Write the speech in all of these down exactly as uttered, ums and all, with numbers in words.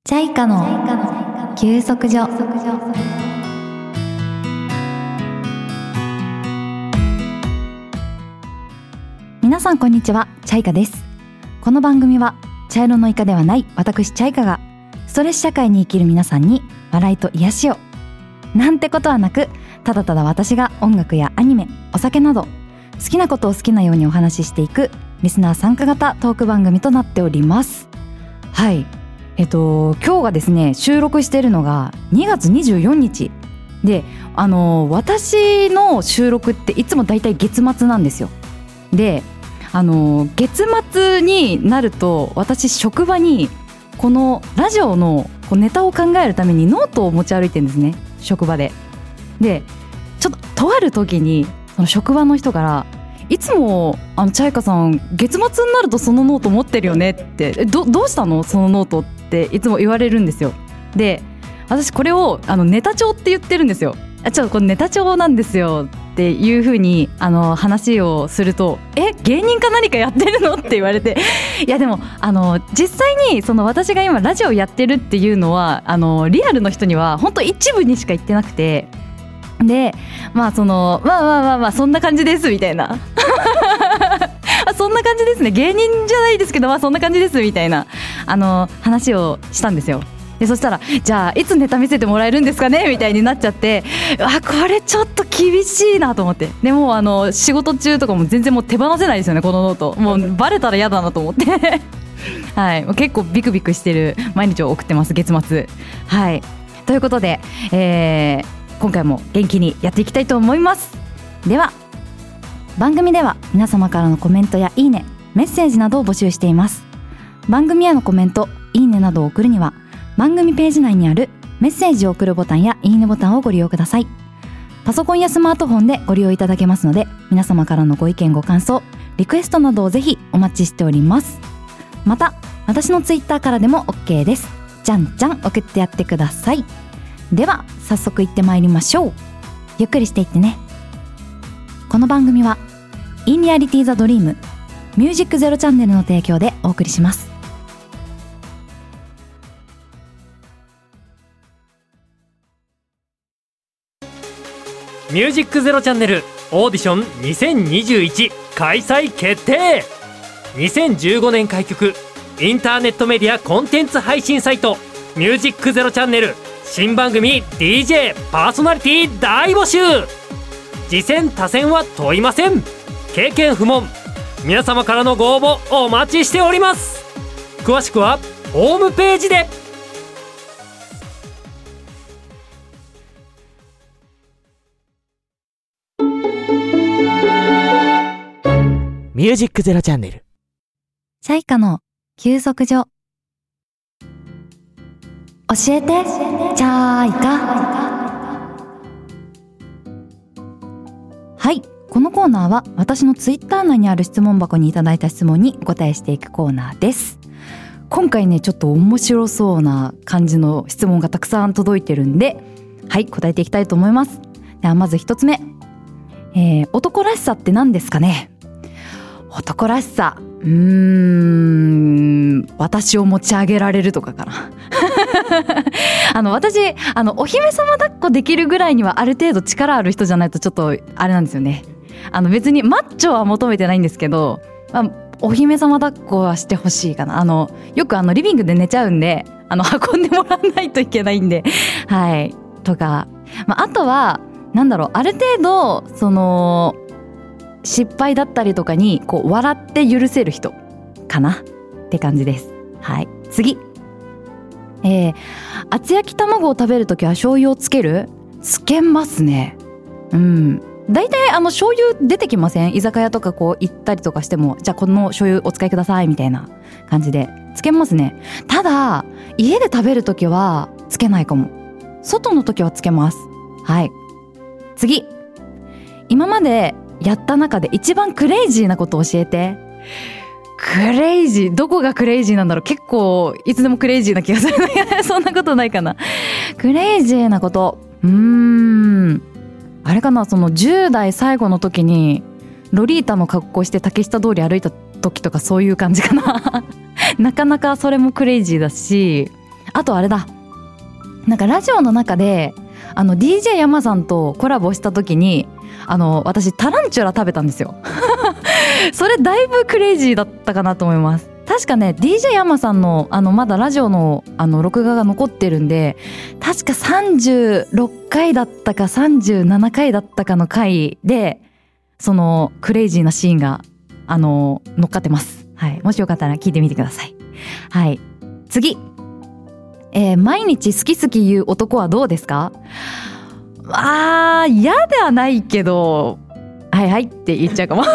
チャイカの休息所。皆さんこんにちは、チャイカです。この番組は茶色のイカではない私チャイカがストレス社会に生きる皆さんに笑いと癒しをなんてことはなく、ただただ私が音楽やアニメ、お酒など好きなことを好きなようにお話ししていくリスナー参加型トーク番組となっております。はい、えっと今日がですね、収録しているのがにがつにじゅうよっかで、あの私の収録っていつもだいたい月末なんですよ。で、あの月末になると私職場にこのラジオのこうネタを考えるためにノートを持ち歩いてるんですね、職場で。で、ちょっととある時にその職場の人からいつもあのチャイカさん月末になるとそのノート持ってるよねって、え ど, どうしたのそのノートっていつも言われるんですよ。で、私これをあのネタ帳って言ってるんですよ。あ、ちょっとこれネタ帳なんですよっていう風にあの話をすると、え芸人か何かやってるのって言われていやでもあの実際にその私が今ラジオやってるっていうのはあのリアルの人には本当一部にしか言ってなくて、でまあそのまあまあまあまあそんな感じですみたいなそんな感じですね、芸人じゃないですけどまあそんな感じですみたいなあの話をしたんですよ。でそしたら、じゃあいつネタ見せてもらえるんですかねみたいになっちゃって、あこれちょっと厳しいなと思って、でもあの仕事中とかも全然もう手放せないですよね、このノート。もうバレたら嫌だなと思ってはい、結構ビクビクしてる毎日を送ってます、月末。はい、ということで、えー、今回も元気にやっていきたいと思います。では番組では皆様からのコメントやいいね、メッセージなどを募集しています。番組へのコメント、いいねなどを送るには番組ページ内にあるメッセージを送るボタンやいいねボタンをご利用ください。パソコンやスマートフォンでご利用いただけますので、皆様からのご意見ご感想、リクエストなどをぜひお待ちしております。また私のツイッターからでも OK です。じゃんじゃん送ってやってください。では早速行ってまいりましょう。ゆっくりしていってね。この番組はインリアリティザドリームミュージックゼロチャンネルの提供でお送りします。 ミュージックゼロチャンネルオーディションにせんにじゅういち開催決定。にせんじゅうごねん開局、インターネットメディアコンテンツ配信サイトミュージックゼロチャンネル新番組 ディージェー パーソナリティ大募集。次戦他戦は問いません。経験不問。皆様からのご応募お待ちしております。詳しくはホームページで。 ミュージックゼロチャンネルチャイカの休息所。教えてチャイカ。はい、このコーナーは私のツイッター内にある質問箱にいただいた質問にお答えしていくコーナーです。今回ね、ちょっと面白そうな感じの質問がたくさん届いてるんで、はい、答えていきたいと思います。ではまず一つ目、えー、男らしさって何ですかね。男らしさ、うーん私を持ち上げられるとかかなあの私あのお姫様抱っこできるぐらいにはある程度力ある人じゃないとちょっとあれなんですよね。あの別にマッチョは求めてないんですけど、まあ、お姫様抱っこはしてほしいかな。あのよくあのリビングで寝ちゃうんで、あの運んでもらわないといけないんではいとか、まあ、あとはなんだろう、ある程度その失敗だったりとかにこう笑って許せる人かなって感じです。はい、次、えー、厚焼き卵を食べるときは醤油をつける？つけますね。うん。だいたいあの醤油出てきません？居酒屋とかこう行ったりとかしても、じゃあこの醤油お使いくださいみたいな感じでつけますね。ただ家で食べるときはつけないかも。外のときはつけます。はい。次、今までやった中で一番クレイジーなこと教えて。クレイジー、どこがクレイジーなんだろう。結構いつでもクレイジーな気がするそんなことないかな。クレイジーなこと、うーんあれかな、そのじゅう代最後の時にロリータの格好して竹下通り歩いた時とかそういう感じかななかなかそれもクレイジーだし、 あとあれだ、なんかラジオの中であの ディージェー 山さんとコラボした時にあの私タランチュラ食べたんですよそれだいぶクレイジーだったかなと思います。確かね ディージェー 山さんのあのまだラジオのあの録画が残ってるんで、確かさんじゅうろっかいだったかさんじゅうななかいだったかの回でそのクレイジーなシーンがあの乗っかってます。はい、もしよかったら聞いてみてください。はい、次、えー、毎日好き好き言う男はどうですか？あー、嫌ではないけどはいはいって言っちゃうかも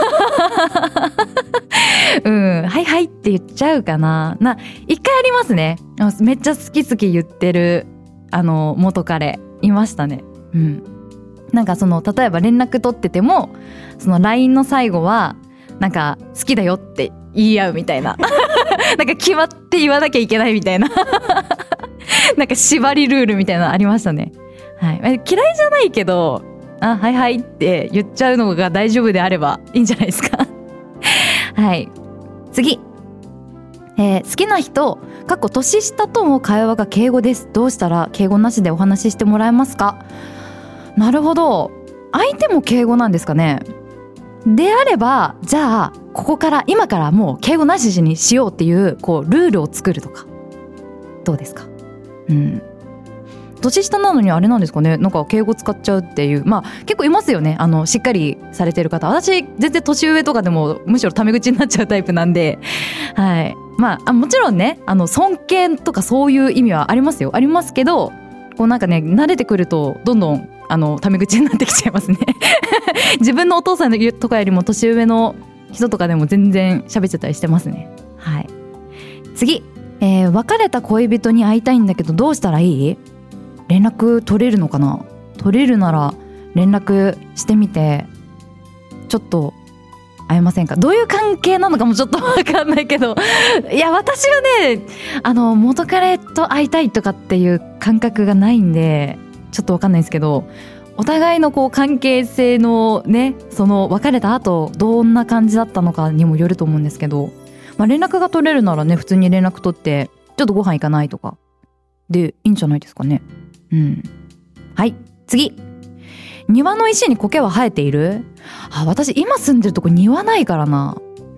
うんはいはいって言っちゃうかな。な一回ありますね。めっちゃ好き好き言ってるあの元彼いましたね。うん、なんかその例えば連絡取っててもその ライン の最後はなんか好きだよって言い合うみたいななんか決まって言わなきゃいけないみたいななんか縛りルールみたいなのありましたね。はい、嫌いじゃないけどあはいはいって言っちゃうのが大丈夫であればいいんじゃないですかはい、次、えー、好きな人かっこ年下とも会話が敬語です。どうしたら敬語なしでお話ししてもらえますか？なるほど、相手も敬語なんですかね。であればじゃあここから今からもう敬語なしにしようっていうこうルールを作るとかどうですか？うん、年下なのにあれなんですかね、なんか敬語使っちゃうっていう、まあ結構いますよね、あのしっかりされてる方。私全然年上とかでもむしろタメ口になっちゃうタイプなんで、はい、まあ、あもちろんねあの尊敬とかそういう意味はありますよ、ありますけど、こうなんかね慣れてくるとどんどんあのタメ口になってきちゃいますね自分のお父さんのとかよりも年上の人とかでも全然喋っちゃったりしてますね。はい、次、えー、別れた恋人に会いたいんだけどどうしたらいい？連絡取れるのかな？取れるなら連絡してみてちょっと会えませんか？どういう関係なのかもちょっと分かんないけどいや私はねあの元彼と会いたいとかっていう感覚がないんでちょっと分かんないですけど、お互いのこう関係性のねその別れた後どんな感じだったのかにもよると思うんですけど、まあ、連絡が取れるならね普通に連絡取ってちょっとご飯行かないとかでいいんじゃないですかね。うん、はい、次、庭の石に苔は生えている？あ、私今住んでるとこ庭ないからな。うん、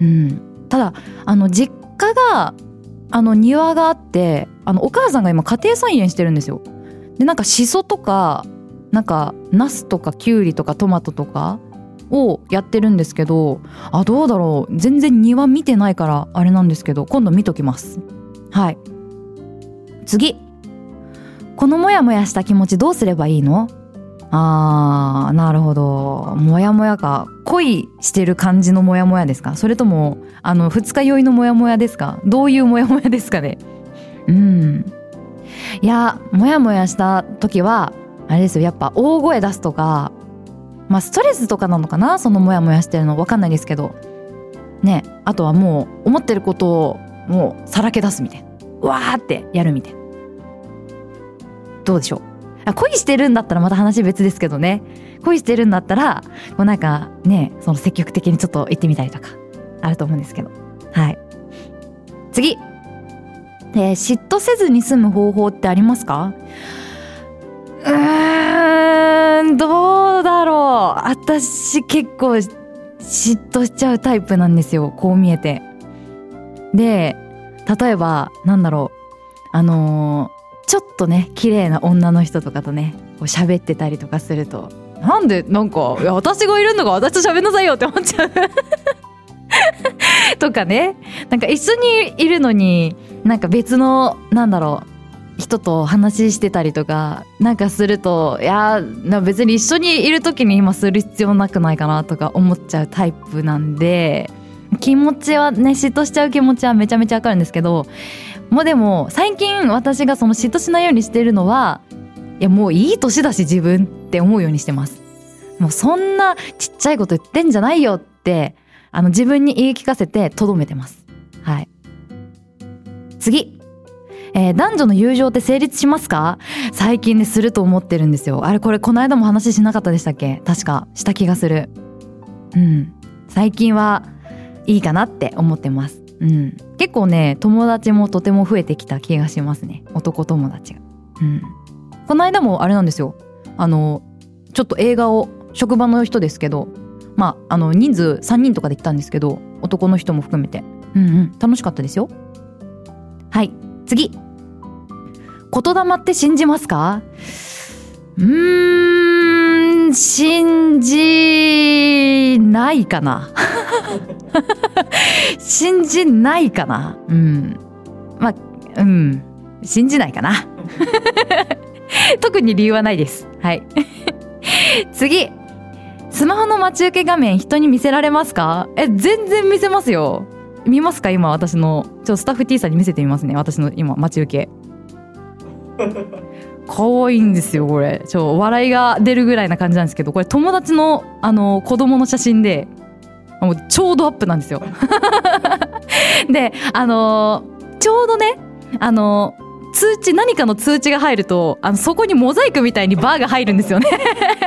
ただあの実家があの庭があってあのお母さんが今家庭菜園してるんですよ。でなんかシソとかなんかナスとかキュウリとかトマトとかをやってるんですけど、あどうだろう、全然庭見てないからあれなんですけど今度見ときます。はい、次、このモヤモヤした気持ちどうすればいいの？あー、なるほど、モヤモヤか、恋してる感じのモヤモヤですか？それともあの二日酔いのモヤモヤですか？どういうモヤモヤですかね。うん、いやモヤモヤした時はあれですよ、やっぱ大声出すとか、まあストレスとかなのかな、そのモヤモヤしてるの分かんないですけどね。あとはもう思ってることをもうさらけ出すみたいな、うわーってやるみたいな。どうでしょう？あ、恋してるんだったらまた話別ですけどね。恋してるんだったらこうなんかねその積極的にちょっと行ってみたりとかあると思うんですけど。はい、次、えー、嫉妬せずに済む方法ってありますか？うーん、どうだろう。私結構嫉妬しちゃうタイプなんですよ、こう見えて。で例えばなんだろう、あのーちょっとね綺麗な女の人とかとねこう喋ってたりとかすると、なんでなんかいや私がいるんだから私と喋んなさいよって思っちゃうとかね、なんか一緒にいるのになんか別のなんだろう人と話してたりとかなんかすると、いやな別に一緒にいる時に今する必要なくないかなとか思っちゃうタイプなんで、気持ちはね嫉妬しちゃう気持ちはめちゃめちゃわかるんですけど、もうでも最近私がその嫉妬しないようにしてるのは、いやもういい年だし自分って思うようにしてます。もうそんなちっちゃいこと言ってんじゃないよってあの自分に言い聞かせてとどめてます。はい、次、えー、男女の友情って成立しますか？最近ねすると思ってるんですよ。あれこれこの間も話しなかったでしたっけ？確かした気がする。うん、最近はいいかなって思ってます。うん、 結構ね友達もとても増えてきた気がしますね、男友達が。うん、この間もあれなんですよ、あのちょっと映画を職場の人ですけど、まああの人数さんにんとかで行ったんですけど、男の人も含めて、うんうん、楽しかったですよ。はい、次。言霊って信じますか？うーん、信じないかな信じないかな。うん、まあうん信じないかな特に理由はないです。はい次。スマホの待ち受け画面人に見せられますか？え、全然見せますよ。見ますか？今私のちょっとスタッフ T さんに見せてみますね。私の今待ち受け可愛いんですよこれ。ちょ笑いが出るぐらいな感じなんですけど、これ友達のあの子供の写真でもうちょうどアップなんですよであのー、ちょうどねあのー、通知何かの通知が入るとあのそこにモザイクみたいにバーが入るんですよね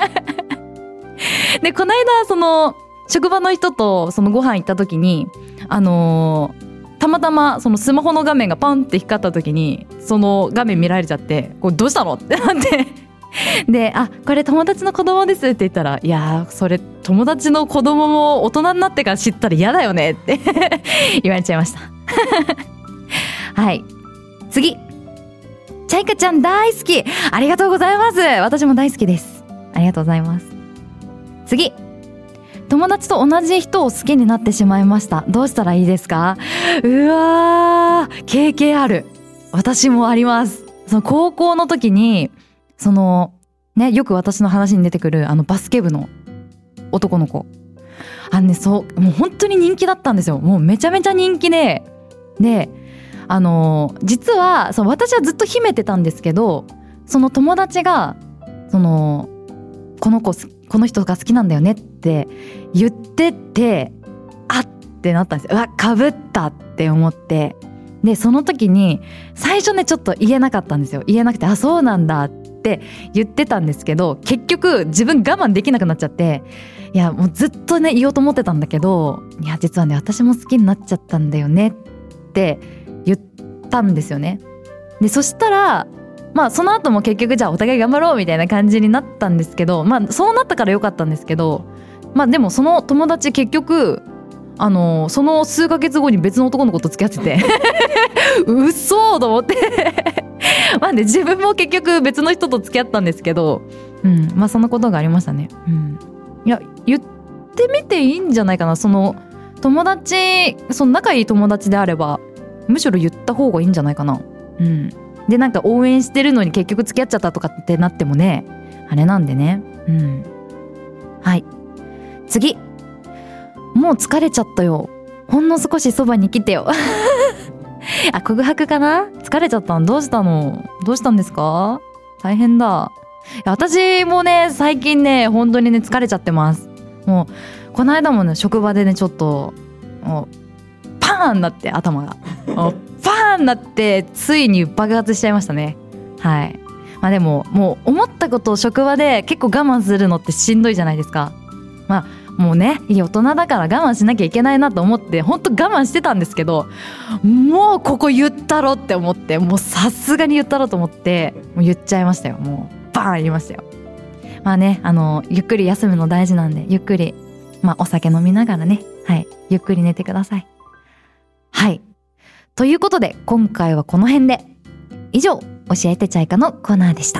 でこの間その職場の人とそのご飯行った時にあのーたまたまそのスマホの画面がパンって光った時にその画面見られちゃって、これどうしたのってなってで、あ、これ友達の子供ですって言ったら、いやーそれ友達の子供も大人になってから知ったら嫌だよねって言われちゃいましたはい、次。チャイカちゃん大好き、ありがとうございます。私も大好きです、ありがとうございます。次。友達と同じ人を好きになってしまいました。どうしたらいいですか？うわー、経験ある。私もあります。その高校の時にそのね、よく私の話に出てくるあのバスケ部の男の子、あのね、そうもう本当に人気だったんですよ。もうめちゃめちゃ人気で、であの実はその私はずっと秘めてたんですけど、その友達がそのこの子この人が好きなんだよねって言ってて、あってなったんですよ。うわ、かぶったって思って、でその時に最初ねちょっと言えなかったんですよ。言えなくて、あ、そうなんだって言ってたんですけど、結局自分我慢できなくなっちゃって、いやもうずっとね言おうと思ってたんだけど、いや実はね私も好きになっちゃったんだよねって言ったんですよね。でそしたらまあその後も結局じゃあお互い頑張ろうみたいな感じになったんですけど、まあそうなったから良かったんですけど、まあでもその友達結局あのその数ヶ月後に別の男の子と付き合ってて嘘と思ってまあね、自分も結局別の人と付き合ったんですけど、うん、まあそんなことがありましたね。うん、いや言ってみていいんじゃないかな。その友達、その仲いい友達であればむしろ言った方がいいんじゃないかな。うん。でなんか応援してるのに結局付き合っちゃったとかってなってもね、あれなんでね。うん。はい、次。もう疲れちゃったよ、ほんの少しそばに来てよあ、告白かな。疲れちゃったの？どうしたの？どうしたんですか？大変だ。私もね最近ね本当にね疲れちゃってます。もうこの間もね職場でねちょっともうパーンなって頭がもうパーンなってついに爆発しちゃいましたね。はい。まあでももう思ったことを職場で結構我慢するのってしんどいじゃないですか。まあもうね、いい大人だから我慢しなきゃいけないなと思って本当我慢してたんですけど、もうここ言ったろって思って、もうさすがに言ったろと思ってもう言っちゃいましたよ。もうバーン言いましたよ。まあね、あのゆっくり休むの大事なんで、ゆっくりまあお酒飲みながらね、はい、ゆっくり寝てください。はい、ということで今回はこの辺で。以上、教えてチャイカのコーナーでした。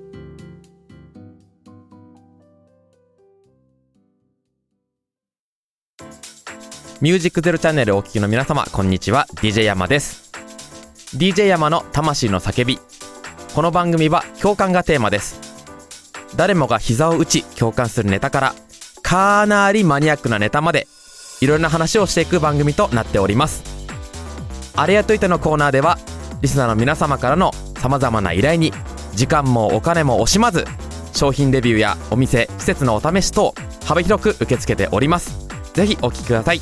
ミュージックゼロチャンネルをお聞きの皆様、こんにちは。 ディージェー 山です。 ディージェー 山の魂の叫び。この番組は共感がテーマです。誰もが膝を打ち共感するネタからかなりマニアックなネタまで、いろんな話をしていく番組となっております。あれやといてのコーナーではリスナーの皆様からの様々な依頼に時間もお金も惜しまず、商品レビューやお店施設のお試し等幅広く受け付けております。ぜひお聞きください。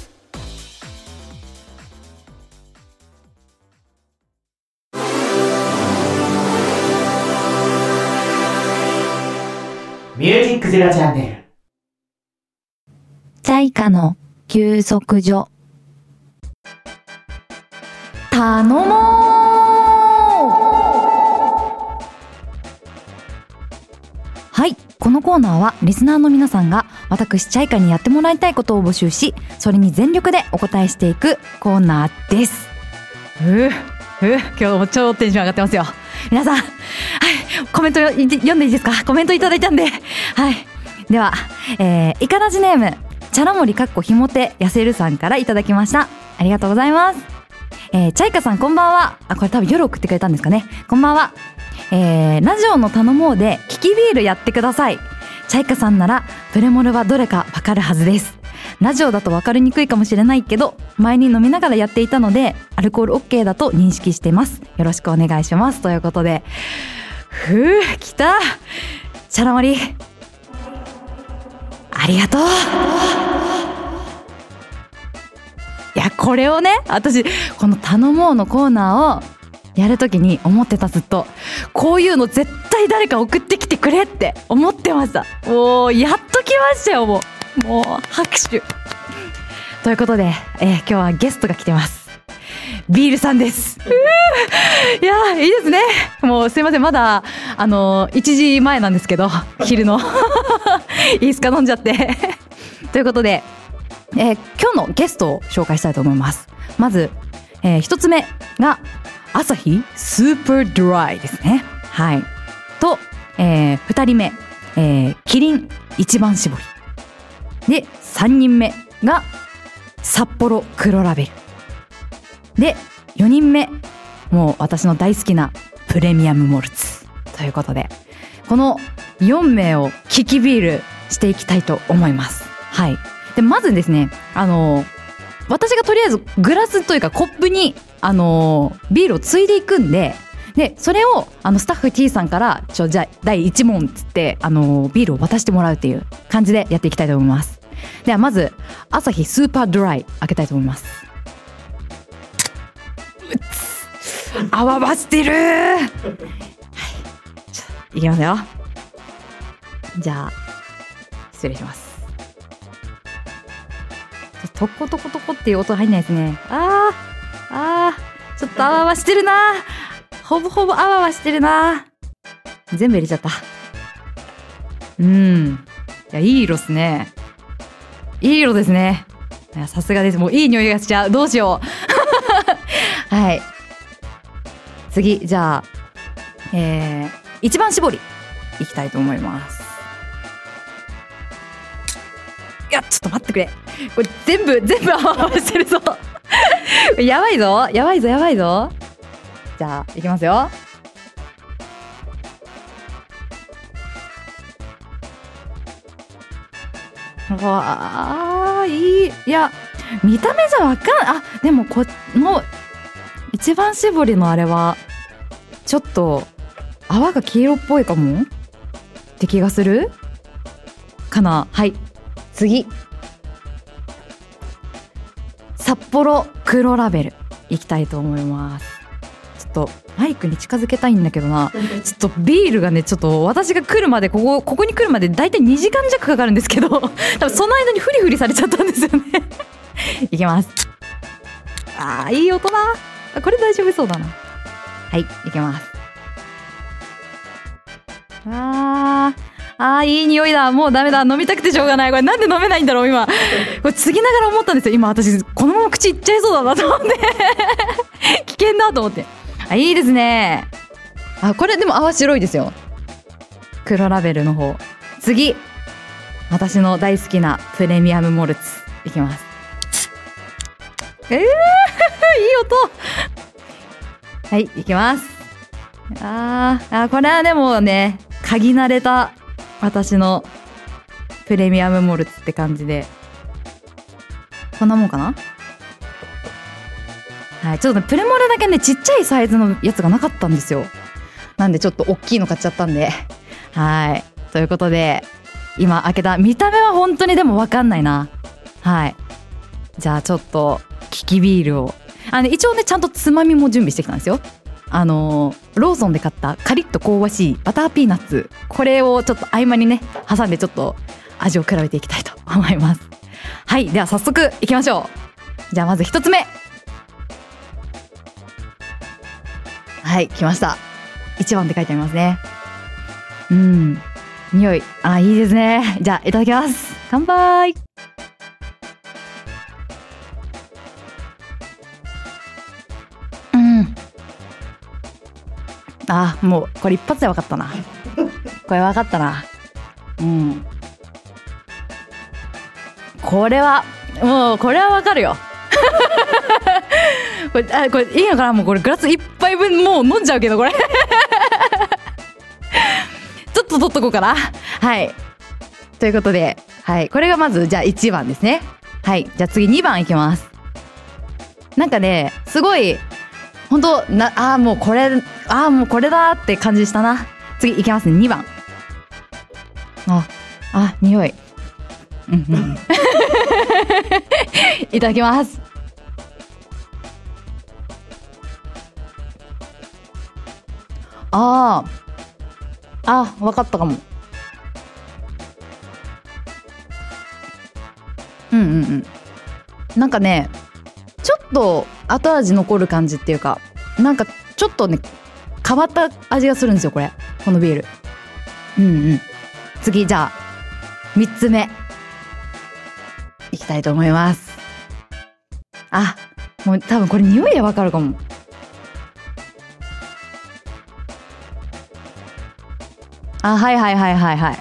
ミュージックゼロチャンネル。 チャイカの休息所。 頼もう。はい、このコーナーはリスナーの皆さんが私チャイカにやってもらいたいことを募集し、それに全力でお答えしていくコーナーです。うう今日も超テンション上がってますよ。皆さん、はい、コメント読んでいいですか？コメントいただいたんで、はい、では、えー、イカラジネームチャラモリかっこひもてやせるさんからいただきました。ありがとうございます。えー、チャイカさんこんばんは。あ、これ多分夜送ってくれたんですかね。こんばんは。えー、ラジオの頼もうでキキビールやってください。チャイカさんならプレモルはどれかわかるはずです。ラジオだとわかりにくいかもしれないけど、前に飲みながらやっていたのでアルコール OK だと認識してます。よろしくお願いしますということで、ふう来たチャラモリ、ありがとう。いやこれをね、私この頼もうのコーナーをやるときに思ってた。ずっとこういうの絶対誰か送ってきてくれって思ってました。おー、やっと来ましたよ。もうもう拍手ということで、えー、今日はゲストが来てます。ビールさんです。いやいいですね。もうすいません、まだあのー、いちじまえなんですけど、昼のいいですか、飲んじゃってということで、えー、今日のゲストを紹介したいと思います。まず、えー、ひとつめがアサヒスーパードライですね。はい。と、えー、ふたりめ、えー、キリン一番搾りで、さんにんめが札幌黒ラベルで、よにんめもう私の大好きなプレミアムモルツということで、このよんめいをキキビールしていきたいと思います。はい。でまずですね、あの私がとりあえずグラスというかコップにあのビールをついでいくんで、でそれをあのスタッフ T さんからちょじゃあだいいち問っつってあのビールを渡してもらうっていう感じでやっていきたいと思います。ではまずアサヒスーパードライ開けたいと思います。泡ばしてるー、はい、いきますよ。じゃあ失礼します。トコトコトコっていう音入んないですね。あーあー、ちょっと泡はしてるな。ほぼほぼ泡はしてるな。全部入れちゃった。うん、いやいい色っすね。いい色ですね。さすがです。もういい匂いがしちゃう。どうしようはい、次じゃあ、えー、一番搾りいきたいと思います。いやちょっと待ってくれ、これ全部全部泡泡してるぞやばいぞやばいぞやばいぞ。じゃあいきますよ。わあいい。いや見た目じゃわかんない。あでもこの一番搾りのあれはちょっと泡が黄色っぽいかもって気がするかな。はい、次札幌黒ラベルいきたいと思います。ちょっとマイクに近づけたいんだけどなちょっとビールがね、ちょっと私が来るまでここここに来るまでだいたいにじかん弱かかるんですけど多分その間にフリフリされちゃったんですよねいきます。あーいい音だ。これ大丈夫そうだな。はい、いきます。あーあーいい匂いだ。もうダメだ、飲みたくてしょうがない。これなんで飲めないんだろう今。これ継ぎながら思ったんですよ。今私このまま口いっちゃいそうだなと思って危険だと思って。あいいですね。あこれでも泡白いですよ、黒ラベルの方。次私の大好きなプレミアムモルツいきます。えー、いい音はい、いきます。あーあこれはでもね、嗅ぎ慣れた私のプレミアムモルツって感じで、こんなもんかな。はい、ちょっとねプレモルだけねちっちゃいサイズのやつがなかったんですよ。なんでちょっと大きいの買っちゃったんで、はいということで今開けた見た目は本当にでも分かんないな。はいじゃあちょっとキキビールをあの一応ねちゃんとつまみも準備してきたんですよ。あのー、ローソンで買ったカリッと香ばしいバターピーナッツ、これをちょっと合間にね挟んでちょっと味を比べていきたいと思います。はいでは早速いきましょう。じゃあまず一つ目、 はい来ました。いちばんって書いてありますね。うん匂いあいいですね。じゃあいただきます。乾杯。うんあもうこれ一発で分かったなこれ分かったな。うんこれはもうこれは分かるよこれあこれいいのかな。もうこれグラス一杯分もう飲んじゃうけどこれちょっと取っとこうかな。はいということで、はい、これがまずじゃあいちばんですね。はいじゃあ次にばんいきます。なんかねすごい本当なあーもうこれあーもうこれだって感じしたな。次いきますね。にばんああ匂いうんうんいただきます。あーあ分かったかも。うんうんうんなんかねちょっと後味残る感じっていうかなんかちょっとね変わった味がするんですよこれこのビール。うんうん次じゃあみっつめいきたいと思います。あもう多分これ匂いでわかるかも。あはいはいはいはいはい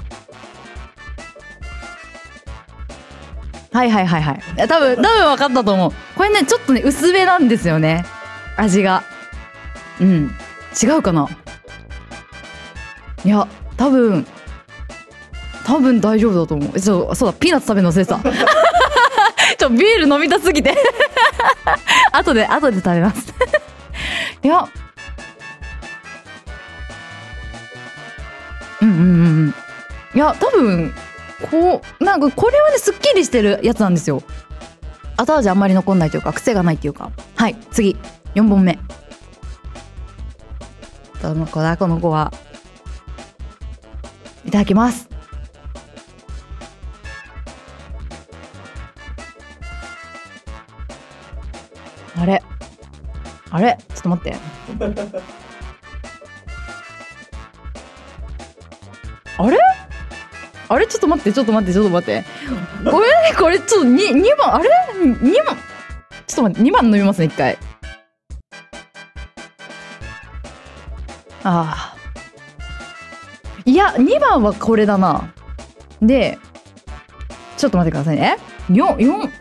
はいはいはいはい多分多分分かったと思う。これねちょっとね薄めなんですよね味が。うん違うかな。いや多分多分大丈夫だと思う。そうそうだピーナッツ食べるの忘れてたちょビール飲みたすぎて後で後で食べますいやうんうんうんうんいや多分こうなんかこれはねすっきりしてるやつなんですよ。後味あんまり残んないというか癖がないっていうか。はい次よんぼんめどの子だこの子は。いただきます。あれあれちょっと待ってあれあれちょっと待ってちょっと待ってちょっと待ってこれこれちょっと に, にばんあれにばんちょっと待ってにばん飲みますね一回。ああいやにばんはこれだな。でちょっと待ってくださいね。よん、よん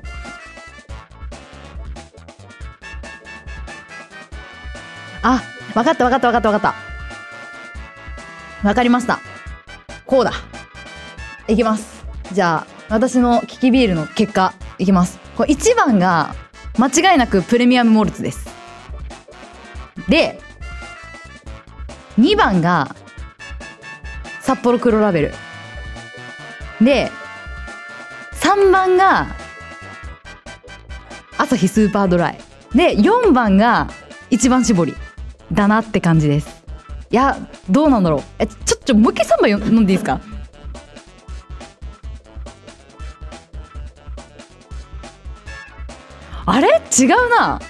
あ分かった分かった分かった分かった分かりました。こうだいきます。じゃあ私のキキビールの結果いきます。これいちばんが間違いなくプレミアムモルツです。でにばんが札幌黒ラベルでさんばんがアサヒスーパードライでよんばんが一番搾りだなって感じです。いやどうなんだろう。えちょちょもう一回さんばん飲んでいいですか。あれ違うな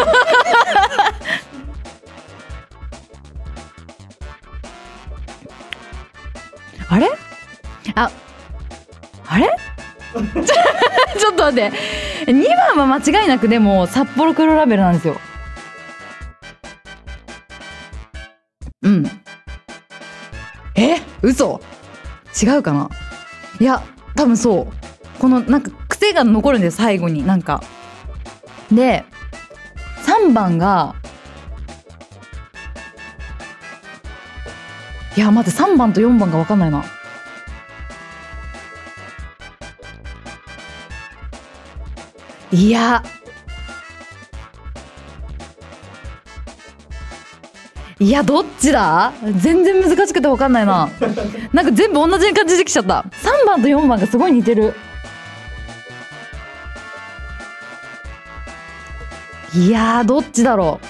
あれああれちょっと待ってにばんは間違いなくでも札幌黒ラベルなんですよ。うんえ嘘違うかな。いや多分そうこのなんか癖が残るんです最後になんかでさんばんがいや待ってさんばんとよんばんが分かんないな。いやいやどっちだ全然難しくて分かんないななんか全部同じ感じできちゃった。さんばんとよんばんがすごい似てる。いやーどっちだろ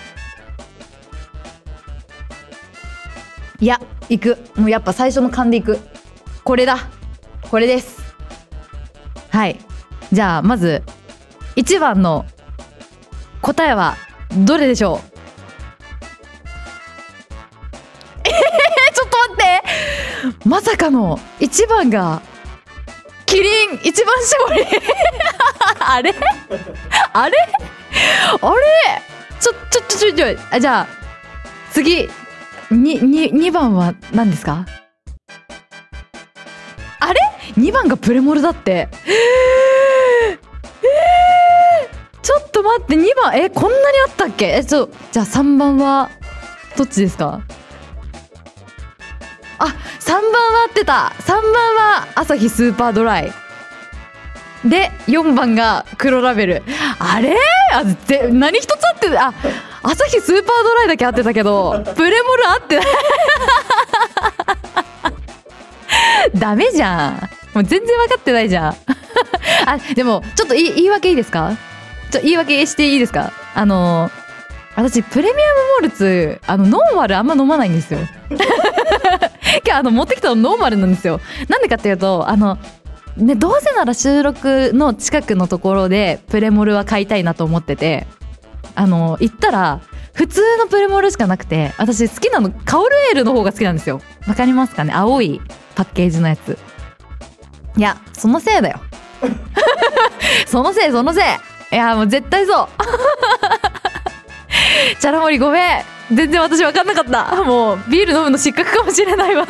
う。いやいくもうやっぱ最初の勘でいく。これだこれです。はいじゃあまずいちばんの答えはどれでしょまさかのいちばんがキリン一番搾りあれあれあれちょちょちょちょちょあじゃあ次にににばんは何ですか？あれにばんがプレモルだって。えー、えー、ちょっと待って、にばんえこんなにあったっけ？えちょじゃあさんばんはどっちですか？あ、さんばんは合ってた。さんばんはアサヒスーパードライで、よんばんが黒ラベル。あれあぜ何一つ合ってあアサヒスーパードライだけ合ってたけどプレモル合ってないダメじゃん、もう全然分かってないじゃんあでもちょっと言い訳いいですか？ちょ言い訳していいですか？あの私プレミアムモルツあのノンマルあんま飲まないんですよ今日あの持ってきたのノンマルなんですよ。なんでかっていうとあのね、どうせなら収録の近くのところでプレモルは買いたいなと思ってて、あの行ったら普通のプレモルしかなくて、私好きなのカオルエールの方が好きなんですよ。わかりますかね？青いパッケージのやつ。いやそのせいだよそのせいそのせいいやもう絶対そうチャラモリごめん、全然私分かんなかった。もうビール飲むの失格かもしれないわ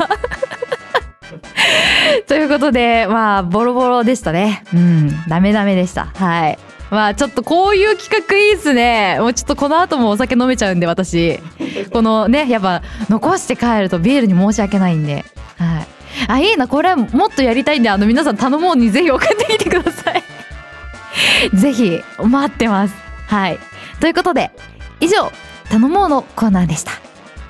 ということでまあボロボロでしたね。うんダメダメでした。はい、まあちょっとこういう企画いいっすね。もうちょっとこの後もお酒飲めちゃうんで、私このねやっぱ残して帰るとビールに申し訳ないんで、はい、あいいな、これもっとやりたいんで、あの皆さん頼もうにぜひ送ってきてくださいぜひ待ってます。はい、ということで以上頼もうのコーナーでした。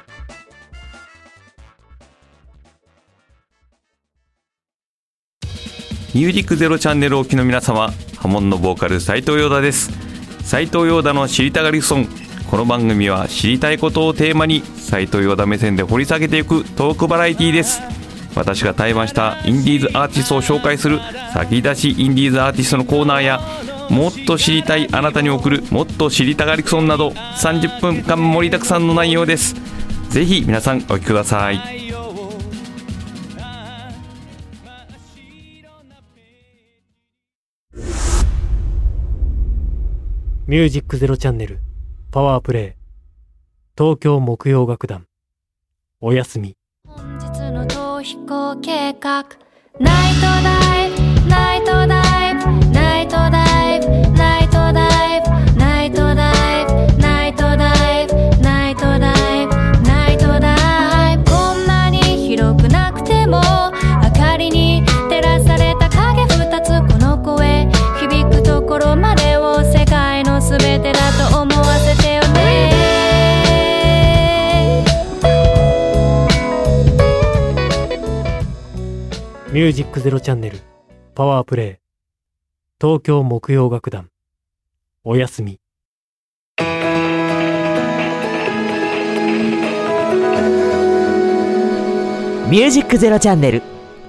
ミュージックゼロチャンネルをお聞きの皆様、ハモンのボーカル斉藤陽太です。斉藤陽太の知りたがりソング。この番組は知りたいことをテーマに斉藤陽太目線で掘り下げていくトークバラエティです。私が対バンしたインディーズアーティストを紹介する先出しインディーズアーティストのコーナーや、もっと知りたいあなたに送るもっと知りたがりソンなどさんじゅっぷんかん盛りだくさんの内容です。ぜひ皆さんお聞きください。 ミュージックゼロチャンネルパワープレイ東京木曜楽団おやすみ。 本日の逃避行計画ナイトダイブナイトダイブナイトダイブナイトダイブナイトダイブナイトダイブナイトダイブナイトダイブ、こんなに広くなくても明かりに照らされた影二つ、この声響くところまでを世界のすべてだと思わせてよね。 ミュージックゼロチャンネルパワープレイ東京木曜楽団おやすみ。 ミュージックゼロチャンネル。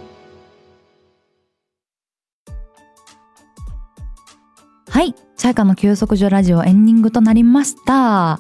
はい、チャイカの休息所ラジオエンディングとなりました。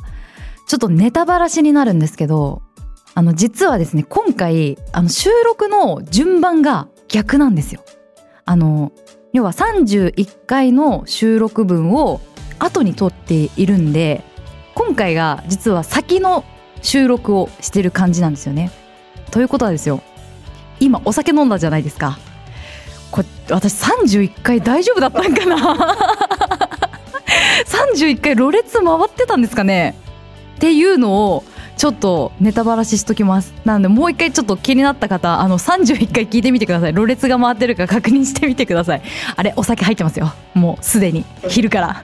ちょっとネタバラシになるんですけど、あの実はですね今回あの収録の順番が逆なんですよ。あの要はさんじゅういっかいの収録分を後に撮っているんで、今回が実は先の収録をしてる感じなんですよね。ということはですよ、今お酒飲んだじゃないですか。これ私さんじゅういっかい大丈夫だったんかなさんじゅういっかいろれつ回ってたんですかねっていうのをちょっとネタバラシしときます。なのでもう一回ちょっと気になった方、あのさんじゅういっかい聞いてみてください。ろれつが回ってるか確認してみてください。あれお酒入ってますよ、もうすでに昼から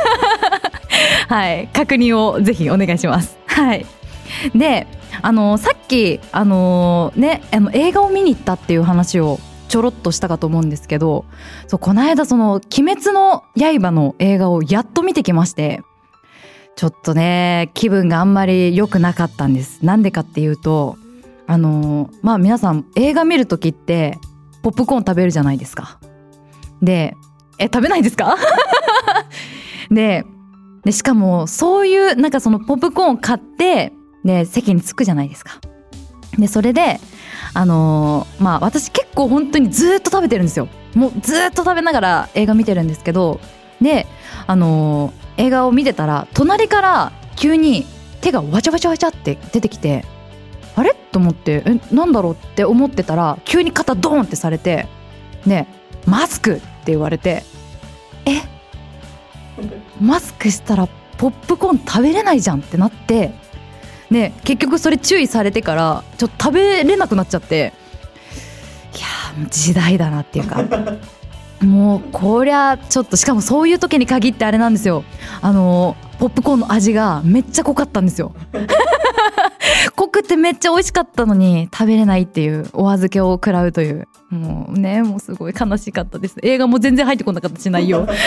はい確認をぜひお願いします。はいであのさっきあのねあの映画を見に行ったっていう話をちょろっとしたかと思うんですけど、そうこの間その鬼滅の刃の映画をやっと見てきまして、ちょっとね気分があんまり良くなかったんです。なんでかっていうとあのまあ皆さん映画見るときってポップコーン食べるじゃないですか。でえ食べないですかで, でしかもそういうなんかそのポップコーンを買ってで席に着くじゃないですか。でそれであのー、まあ私結構本当にずっと食べてるんですよ。もうずっと食べながら映画見てるんですけど、であのー、映画を見てたら隣から急に手がわちゃわちゃわちゃって出てきて、あれと思って、えなんだろうって思ってたら急に肩ドーンってされて、でマスクって言われて、えマスクしたらポップコーン食べれないじゃんってなって、で結局それ注意されてからちょっと食べれなくなっちゃって、いやもう時代だなっていうかもうこりゃちょっと、しかもそういう時に限ってあれなんですよ、あのポップコーンの味がめっちゃ濃かったんですよ濃くてめっちゃ美味しかったのに食べれないっていうお預けを食らうという、もうねもうすごい悲しかったです。映画も全然入ってこなかったし内容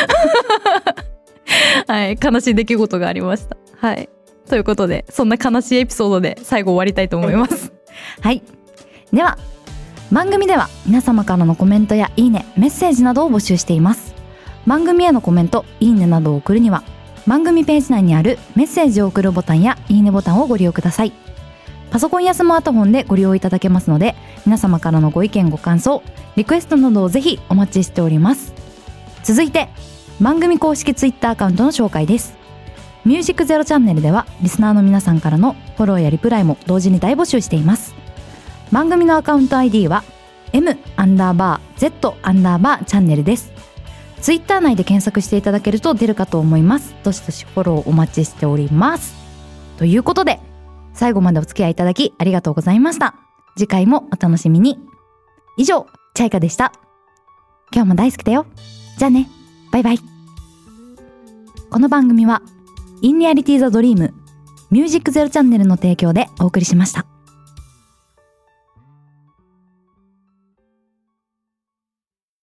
はい、悲しい出来事がありました。はい、ということでそんな悲しいエピソードで最後終わりたいと思いますはい、では番組では皆様からのコメントやいいね、メッセージなどを募集しています。番組へのコメント、いいねなどを送るには番組ページ内にあるメッセージを送るボタンやいいねボタンをご利用ください。パソコンやスマートフォンでご利用いただけますので、皆様からのご意見ご感想、リクエストなどをぜひお待ちしております。続いて番組公式ツイッターアカウントの紹介です。ミュージックゼロチャンネルではリスナーの皆さんからのフォローやリプライも同時に大募集しています。番組のアカウント アイディー は M アンダーバー Z アンダーバーチャンネルです。ツイッター内で検索していただけると出るかと思います。どしどしフォローお待ちしております。ということで最後までお付き合いいただきありがとうございました。次回もお楽しみに。以上、チャイカでした。今日も大好きだよ。じゃあね、バイバイ。この番組はインリアリティザドリームミュージックゼロチャンネルの提供でお送りしました。